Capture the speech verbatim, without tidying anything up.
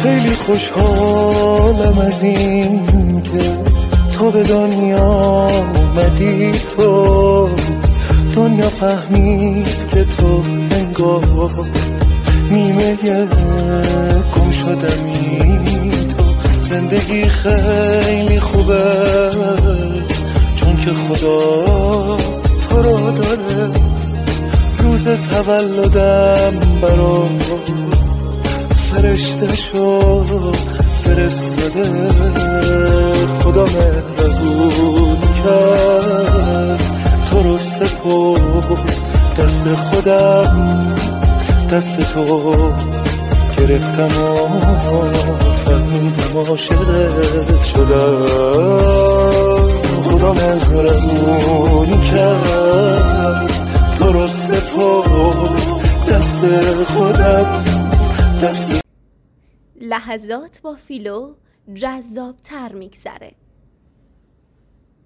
خیلی خوشحالم از این که تو به دنیا اومدی، تو دنیا فهمید که تو انگار نیمه گم شدمی. تو زندگی خیلی خوبه چون که خدا تو رو داره. روز تولدم برا فرشته شو فرستاده. خدا مهربون کرد تو رو سپرد دست خودم، دست تو گرفتم و فهمیدم عاشقت شدم. خدا مهربون کرد تو رو سپرد دست خودم، دست. لحظات با فیلو جذاب تر میگذره.